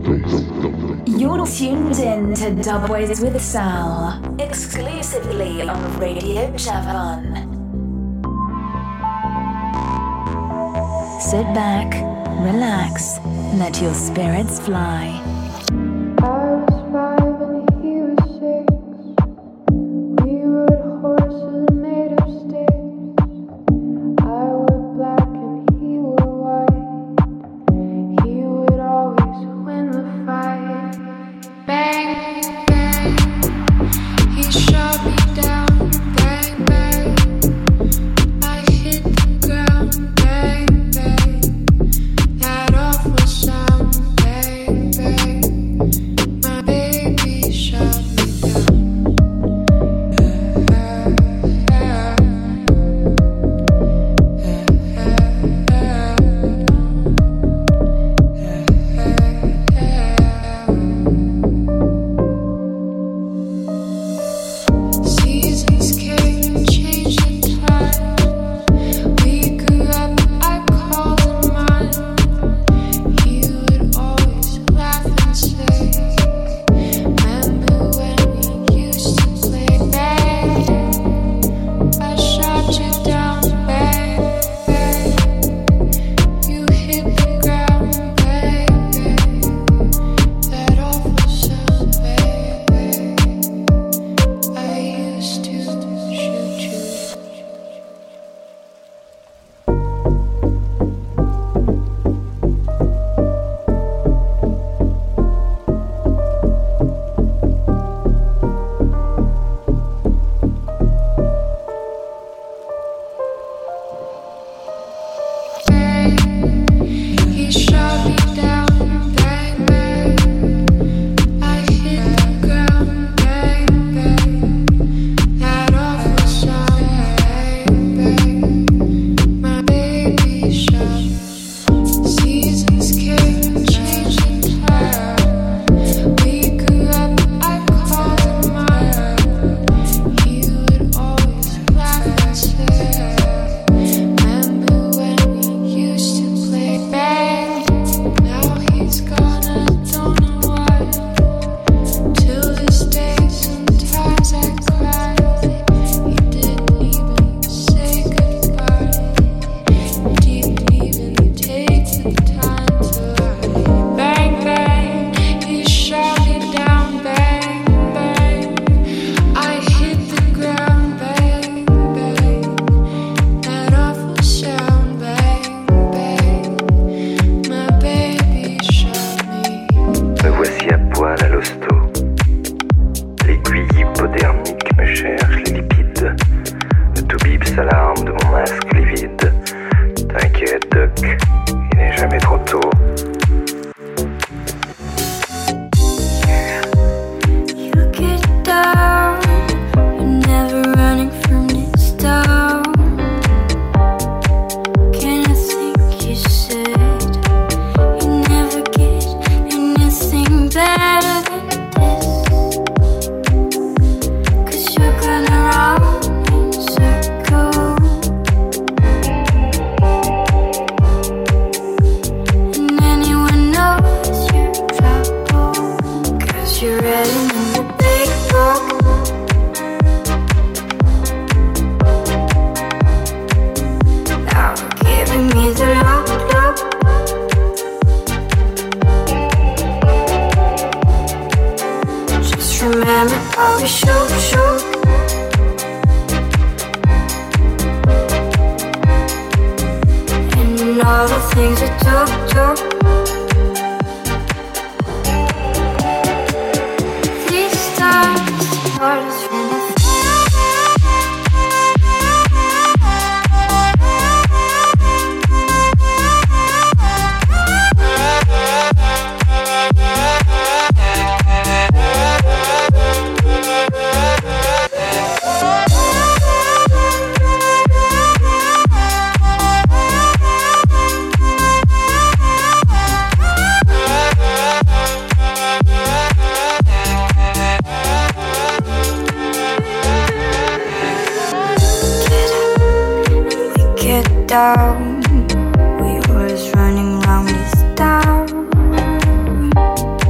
You're tuned in to Dubways with Sal, exclusively on Radio Javan. Sit back, relax, let your spirits fly. down. We was running round this town.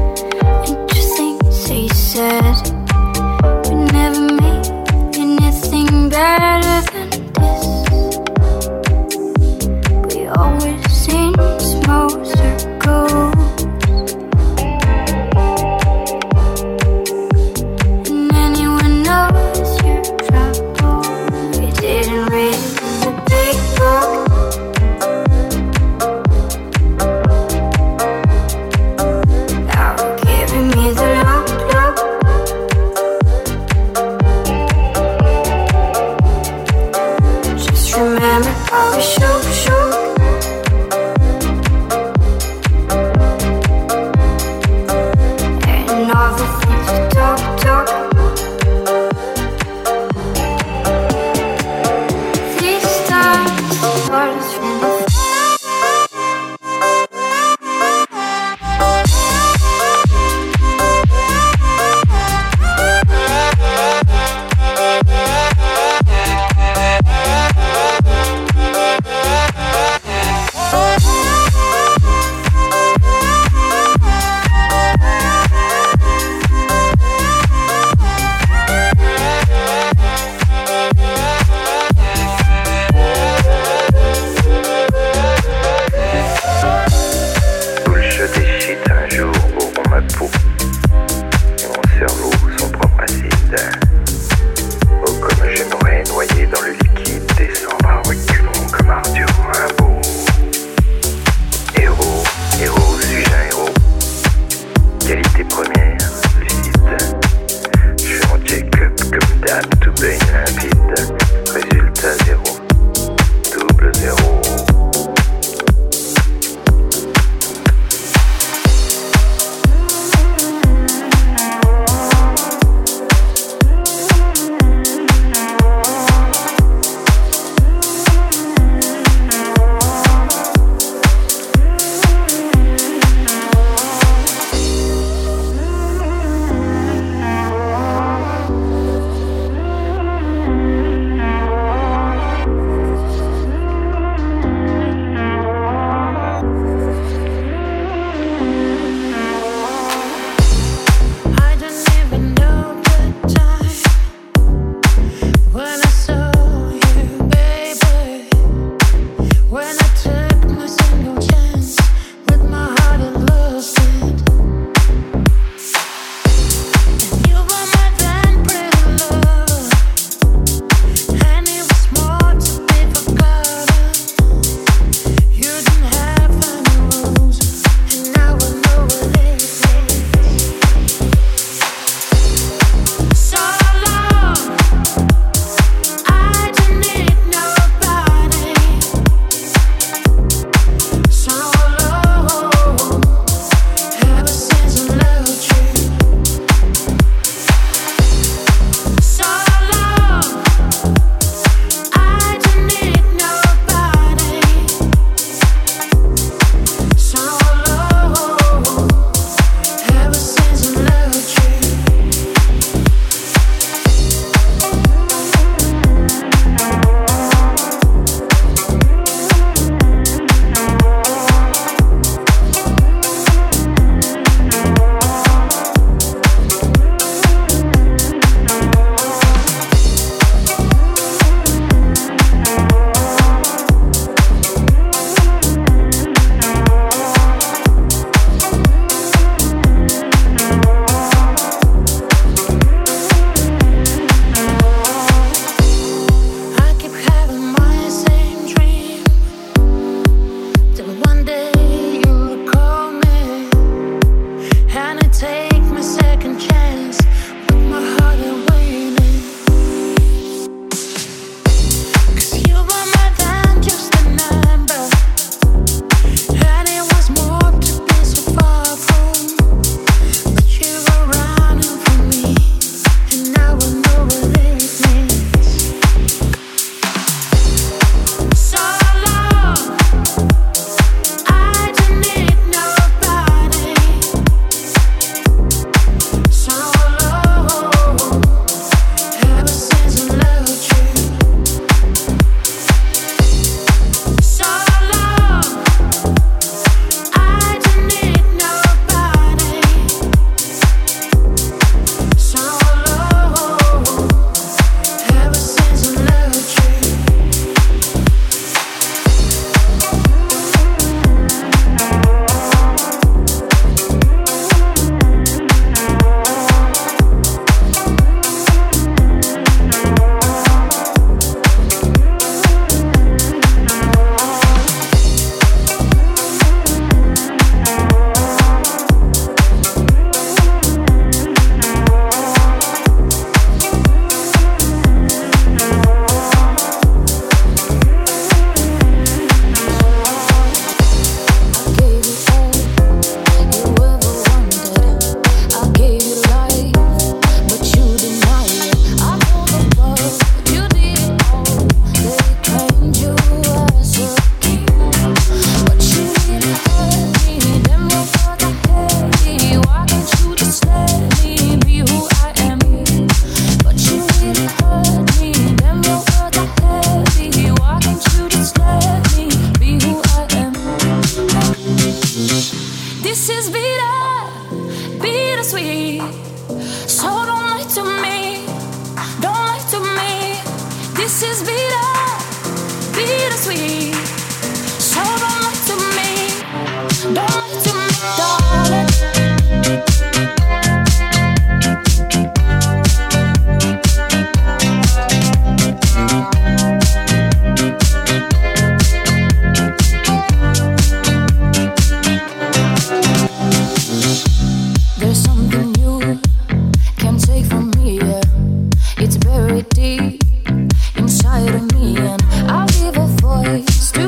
Inside of me, and I'll give a voice to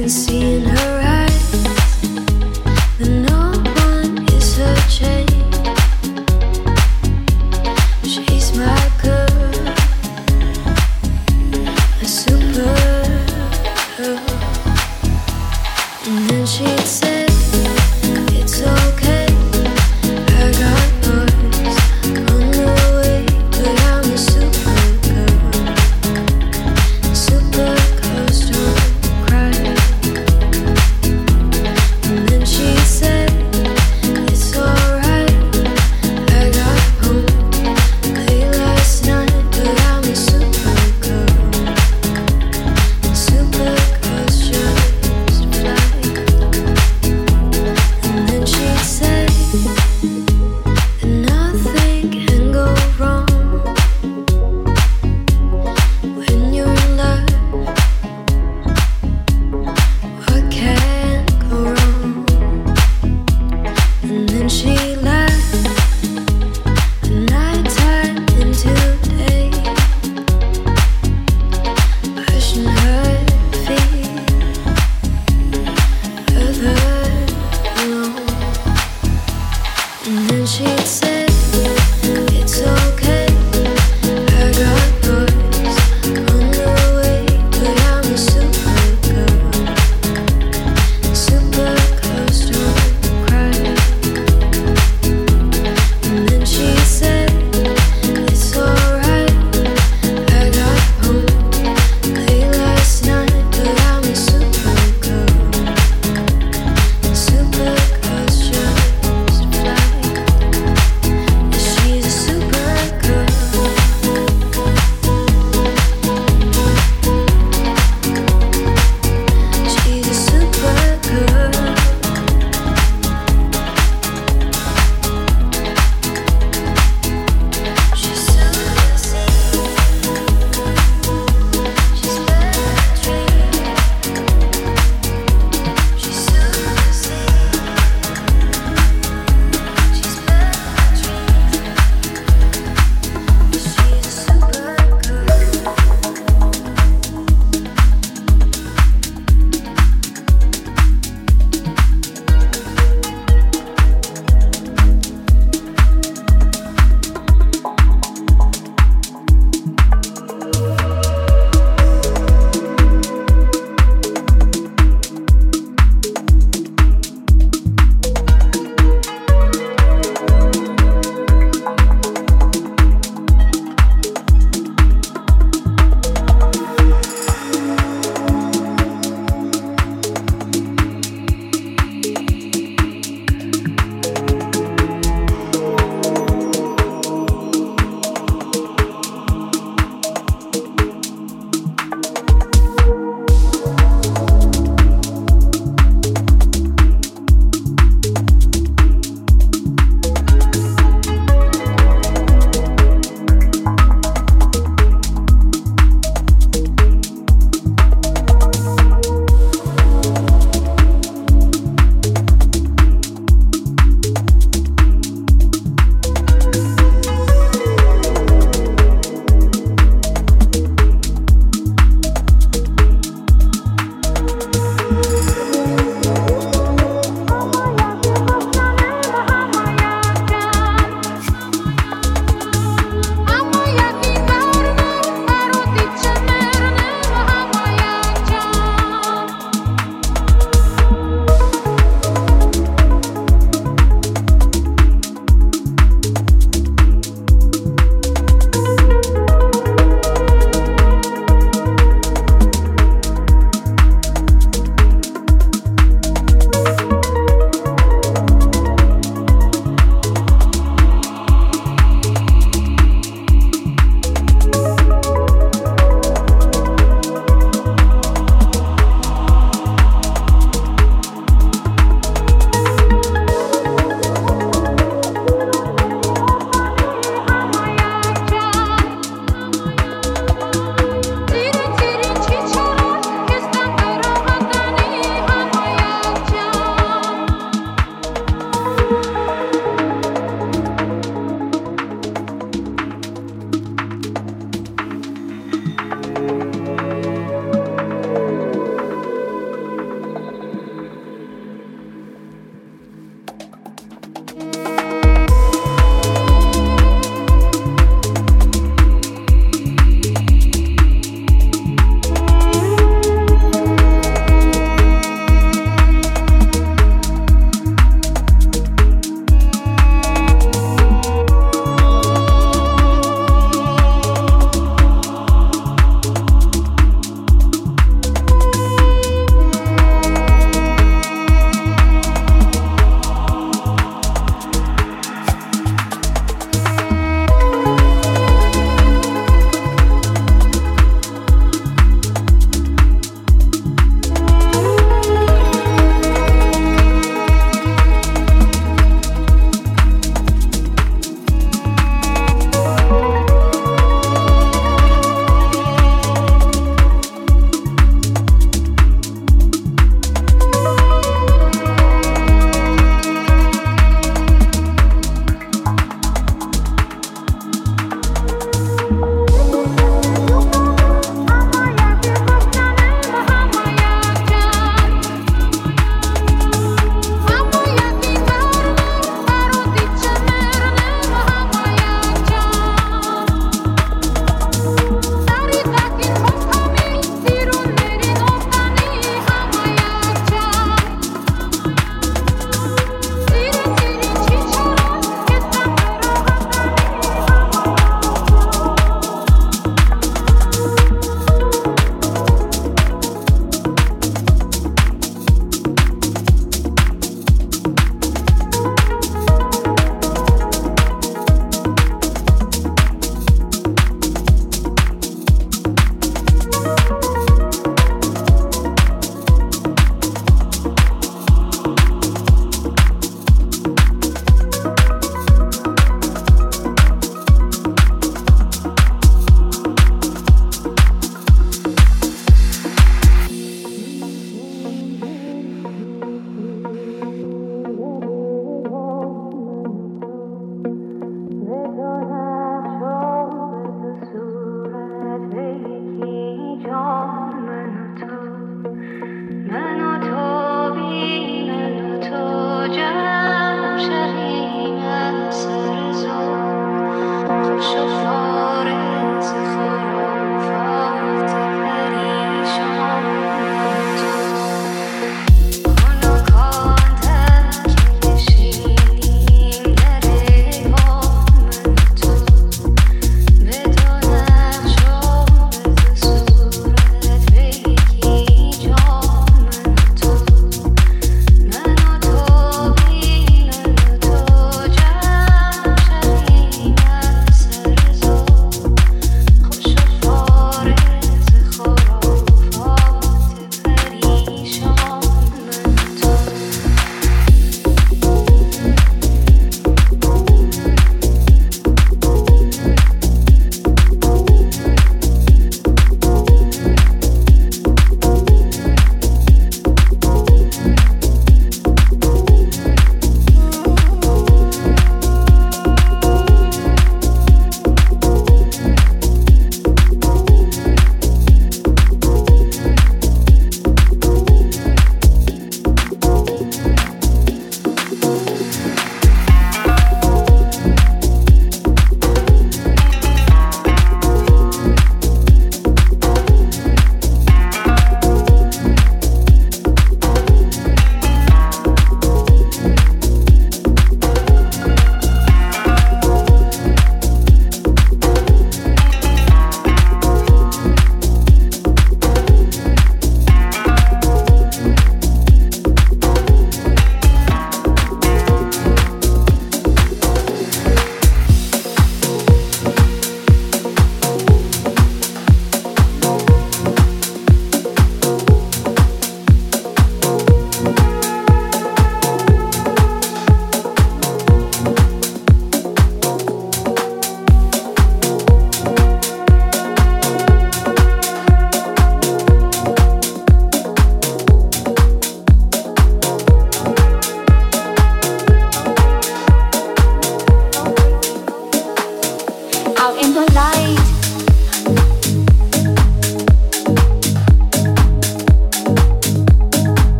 Said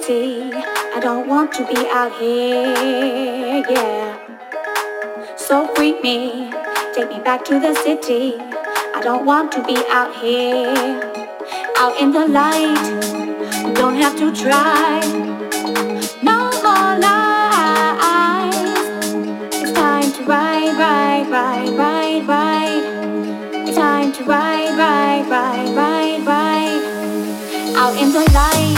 city. I don't want to be out here, yeah. So free me, take me back to the city. I don't want to be out here, out in the light. Don't have to try, no more lies. It's time to ride, ride, ride, ride, ride. It's time to ride, ride, ride, ride, ride. Out in the light.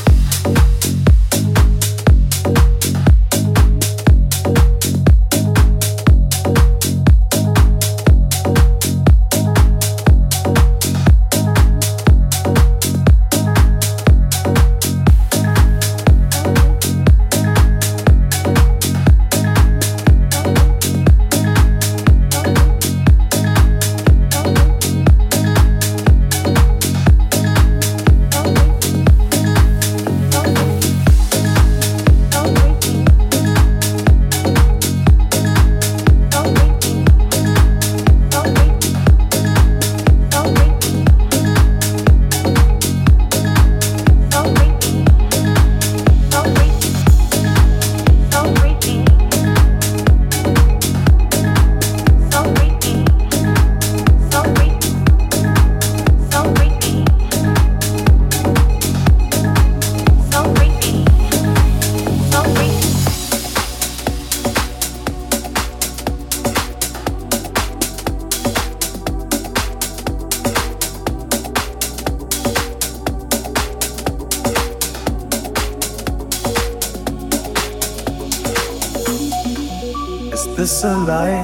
This a lie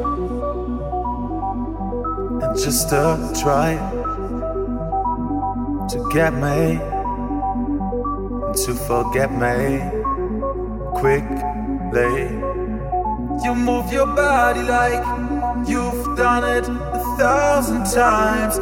and just a try to get me and to forget me quickly. You move your body like you've done it 1,000 times,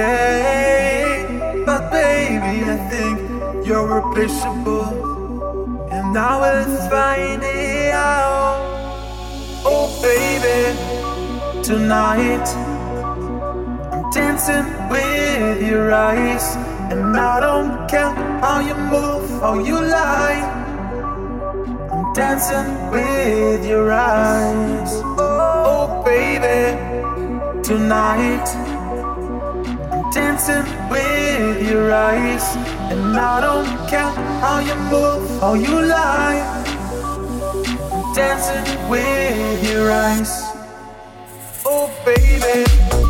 yeah. But baby, I think you're replaceable, and I will find it out. Oh baby, tonight I'm dancing with your eyes, and I don't care how you move, how you lie. I'm dancing with your eyes. Oh baby, tonight I'm dancing with your eyes, and I don't care how you move, how you lie. Dancing with your eyes. Oh baby.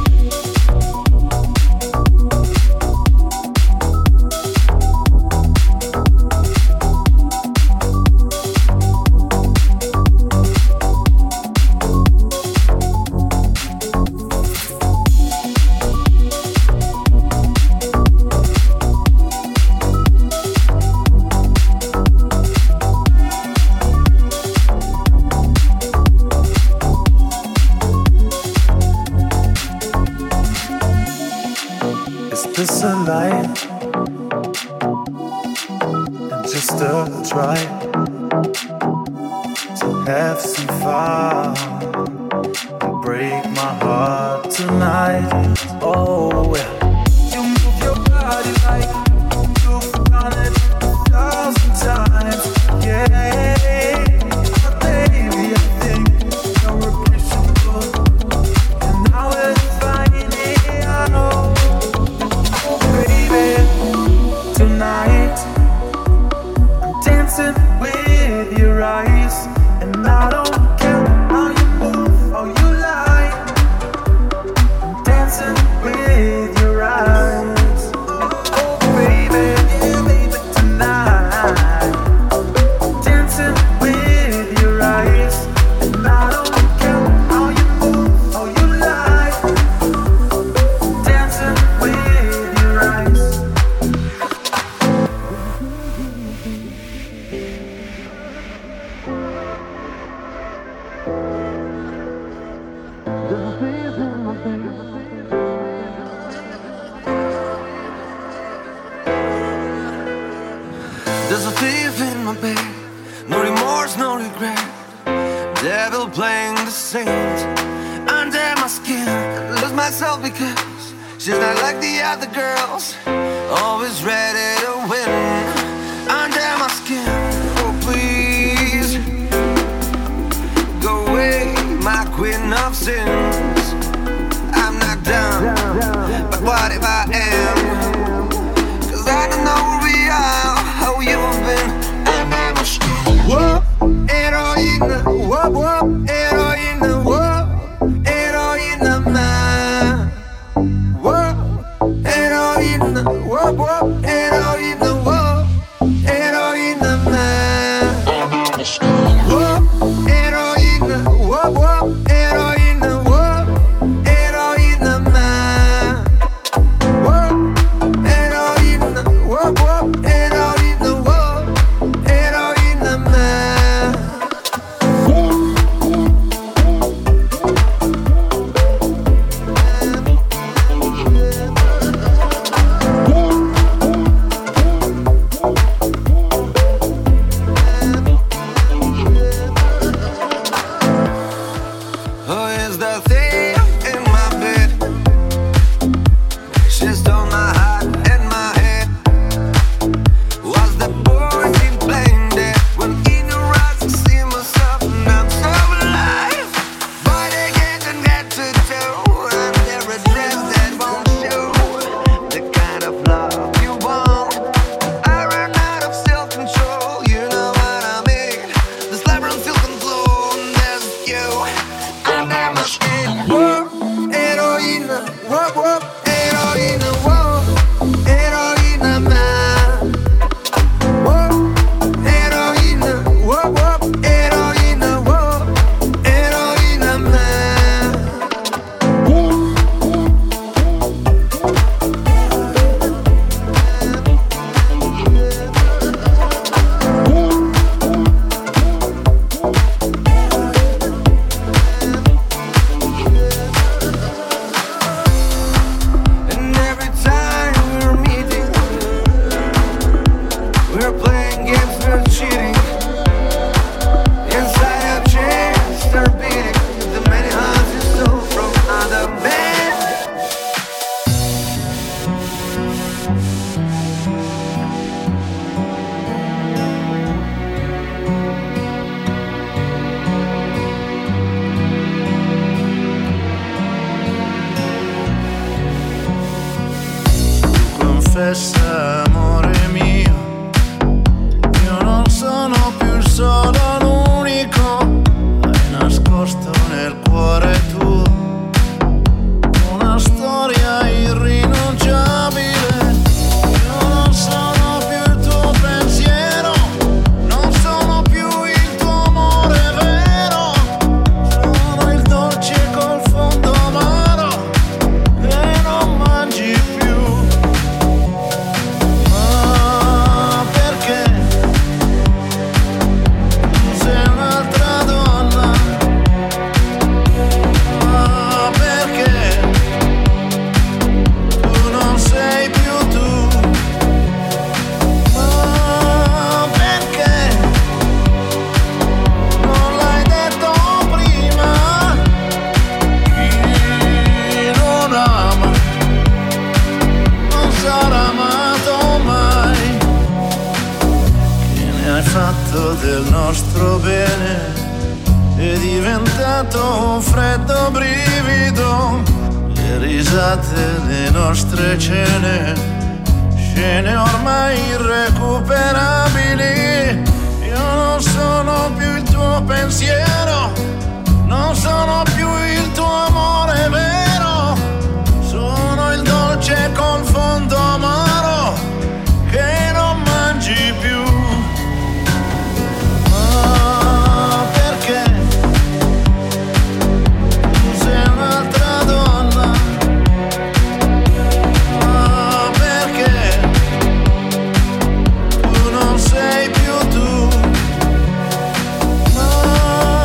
This a lie and just a try to have some fun and break my heart tonight. Oh, you move your body like you've done it 1,000 times, yeah. But baby, I think you're replaceable, and I will find it out. Tonight, I'm dancing with your eyes, and I don't care how you move, how you lie. I'm dancing with your eyes. Oh baby, yeah baby, tonight, dancing with your eyes, and I don't care how you move, how you lie. Dancing with your eyes. There's a thief in my bed, no remorse, no regret. Devil playing the saint under my skin. I lose myself because she's not like the other girls, always ready to win. Under my skin. since I'm not done. But what if I am? Cause I don't know where we are, how you've been. I'm never sure. Whoa, heroína, whoa, whoa, heroína, whoa, heroína, man. Whoa, heroína, whoa, whoa, heroína, whoa, heroína, man. Whoa, heroína, whoa, whoa, heroína, whoa, heroína, man. Whoa, heroína, whoa, whoa, heroína, whoa, heroína, man. Who is the thief in my bed? She stole my heart and my head. Was the boy been playing dead? When in your eyes I see myself and I'm so alive. But I can't get to do. I'm there a dress that won't show the kind of love you want. I ran out of self-control, you know what I mean. This labyrinth still can flow, and there's you. And I'm a skin. Whoa, heroína, whoa, whoa, heroína, whoa, heroína, man. Whoa, heroína, whoa, whoa, heroína, whoa, heroína, man. And every time we're meeting, we're playing games, we're cheating. Inside our chairs start beating the many hearts you stole from other men. Confessa, amore mio, io non sono più il solo, l'unico. Hai nascosto nel cuore tuo una storia irrinunciabile. Io non sono più il tuo pensiero, non sono più il tuo amore vero. Sono il dolce col fondo amaro che non mangi più. Ma perché tu sei un'altra donna? Ma perché tu non sei più tu? Ma perché non l'hai detto prima? Chi non ama non sarà amato mai. Che ne hai fatto del nostro bene? È diventato un freddo brivido. Le risate, le nostre cene, scene ormai irrecuperabili. Io non sono più il tuo pensiero, non sono più il tuo amore vero. Sono il dolce col fondo amaro che non mangi più. Ma perché tu sei un'altra donna? Ma perché tu non sei più tu? Ma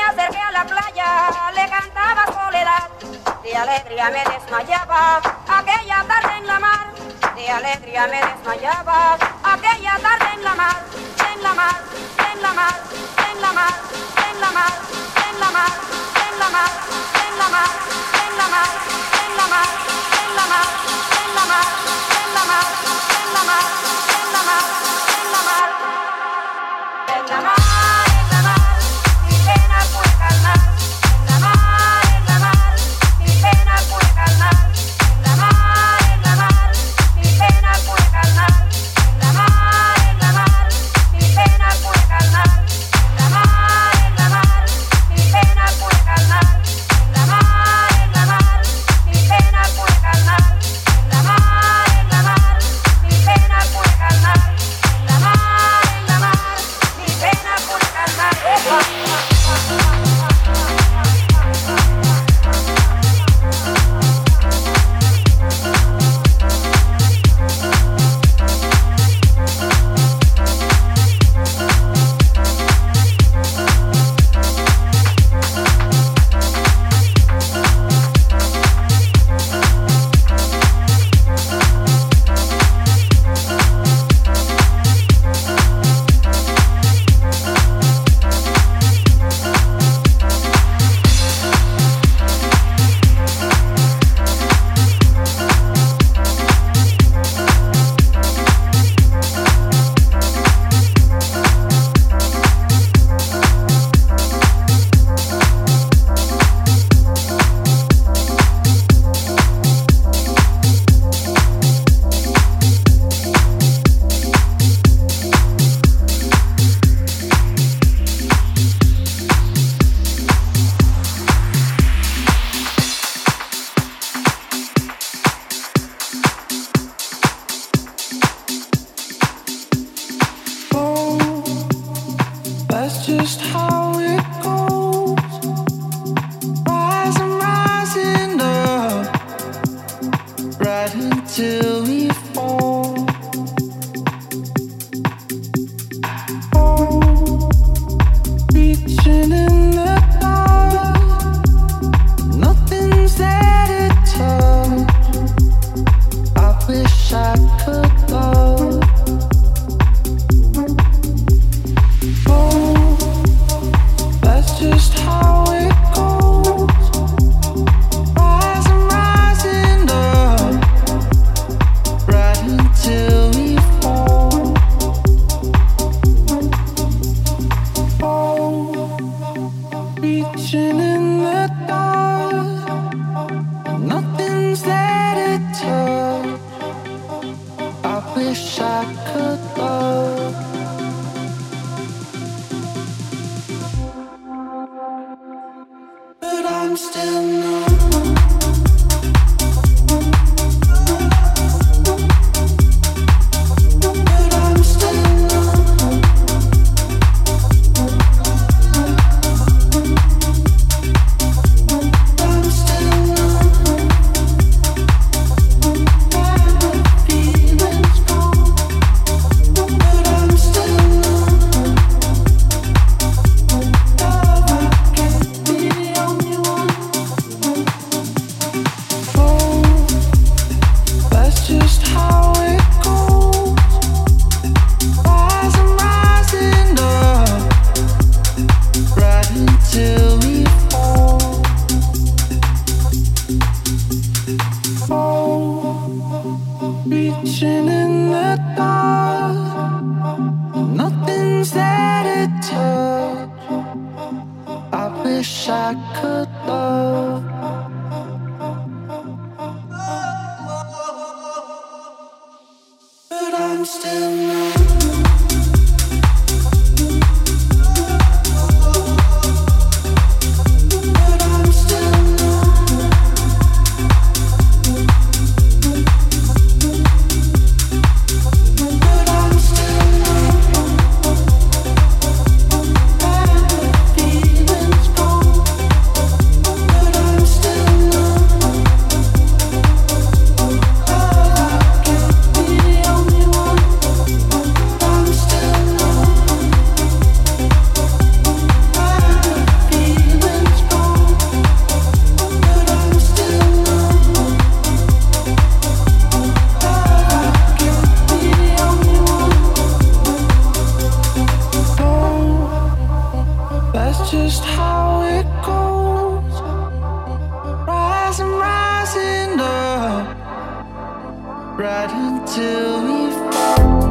acerqué a la playa, le cantaba soledad. De alegría me desmayaba aquella tarde en la mar. De alegría me desmayaba aquella tarde en la mar. En la mar, en la mar, en la mar, en la mar, en la mar, en la mar, en la mar, en la mar, en la mar, en la mar, en la mar, en la mar, en la mar, en la mar, en la mar, en la mar. just how it goes. Rising up, right until we fall.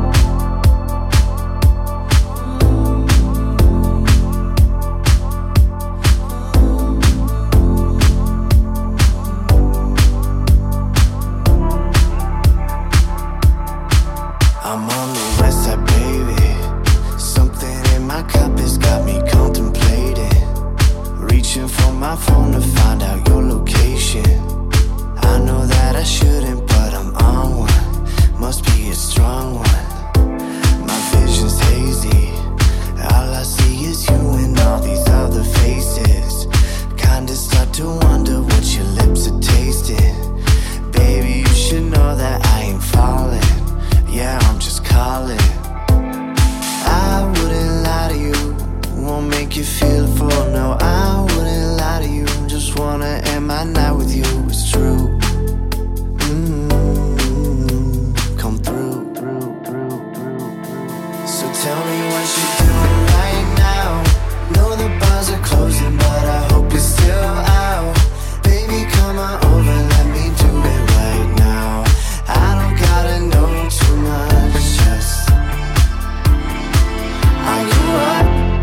I'm on the west side, baby. Something in my cup has got me contemplating. Reaching for my phone to find out your location. I know that I shouldn't, but I'm on one. Must be a strong one. My vision's hazy. All I see is you and all these other faces. Kinda start to wonder what your lips are tasting. Baby, you should know that I ain't falling. Yeah, I'm just calling. I wouldn't lie to you, won't make you feel full. No, I wouldn't lie to you, just wanna end my night with you. It's true. Come through. So tell me what you're doing right now. Know the bars are closing, but I hope you're still out. Baby, come on over, let me do it right now. I don't gotta know too much, just are you up?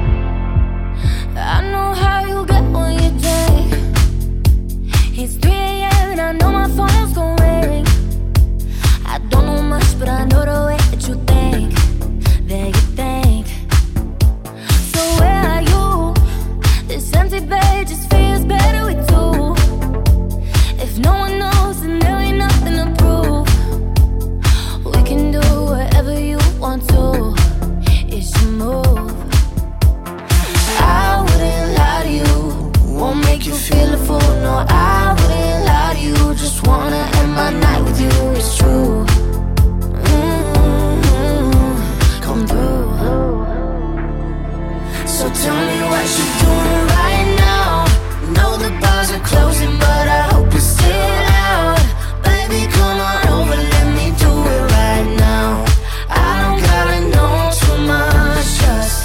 I know how you get when you drink. It's 3 a.m. and I know my phone's gon' ring. I don't know much, but I know the way that you think. That you think. So where are you? This empty bed just feels better with two. If no one knows, then there ain't nothing to prove. We can do whatever you want to. It's your move. I wouldn't lie to you, won't make you feel a fool. No, I wouldn't lie to you, just wanna end my night with you. It's true. Come through. So tell me what you're doing right now. Know the bars are closing, but I hope you're still out. Baby, come on over, let me do it right now. I don't gotta know too much, just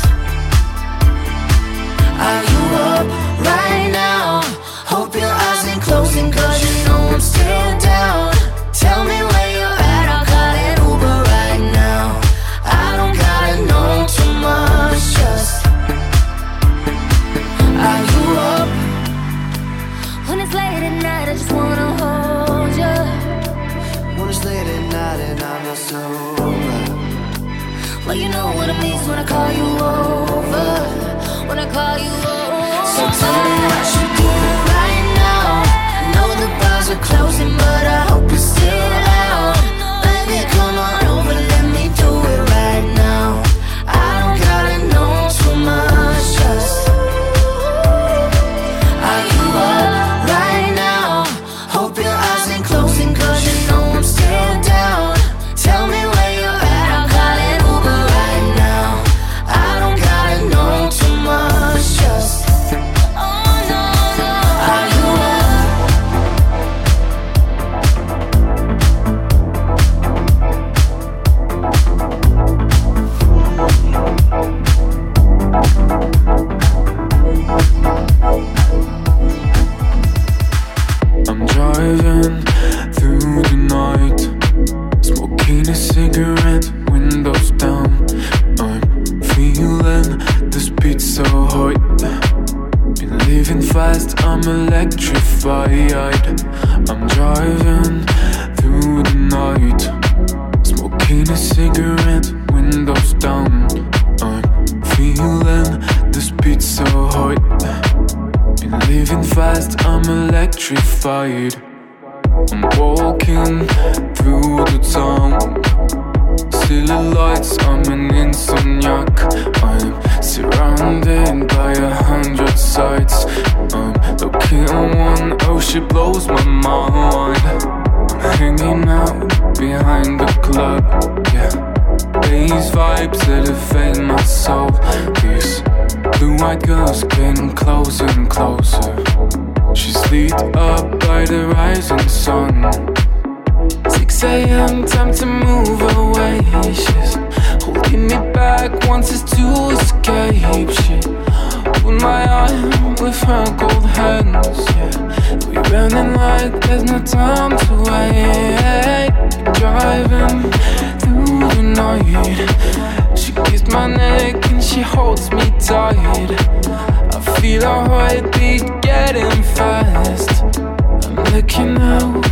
are you up right now? Hope your eyes ain't closing, cause you know I'm still down. Tell me where you're at, I'll call an Uber right now. I don't gotta know too much, just are you up? When it's late at night, I just wanna hold you. When it's late at night and I'm not sober. Well, you know what it means when I call you over. When I call you over. So tell me what you're doing right now. I know the bars are closing, but I hope you're still out. Baby, come on over, let me do it right now. I don't gotta know too much, just are you up right now? Hope your eyes ain't closing, cause you know I'm still down. Tell me where you're at, I'll call an Uber right now. I don't gotta know too much, just Oh no, no. are you up? I'm driving through the night, smoking a cigarette, windows down. I'm feeling this beat so hot. Been living fast, I'm electrified. I'm driving through the night, smoking a cigarette, windows down. I'm feeling this beat so hot. Been living fast, I'm electrified. I'm walking through the town, city lights, I'm an insomniac. I'm surrounded by 100 sights. I'm looking at one, oh she blows my mind. I'm hanging out behind the club, yeah. These vibes elevate my soul. These blue-eyed girls getting closer and closer. She's lit up by the rising sun. 6 a.m. time to move away. She's holding me back, wants us to escape. She Put my arm with her cold hands, yeah. We running like there's no time to wait. We're driving through the night. She kissed my neck and she holds me tight. I feel our heartbeat getting fast. I'm looking out.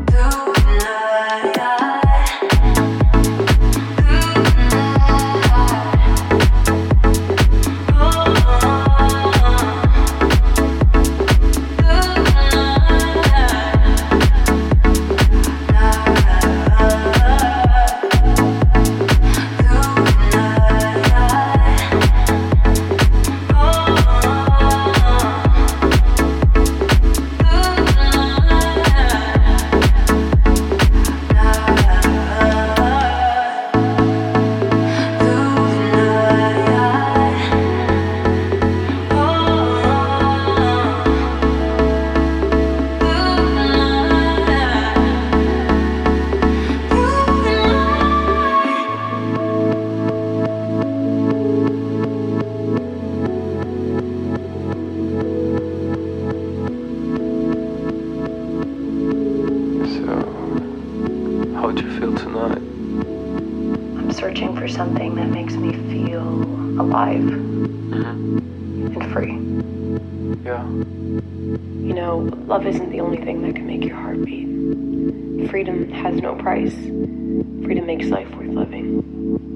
Love isn't the only thing that can make your heart beat. Freedom has no price. Freedom makes life worth living.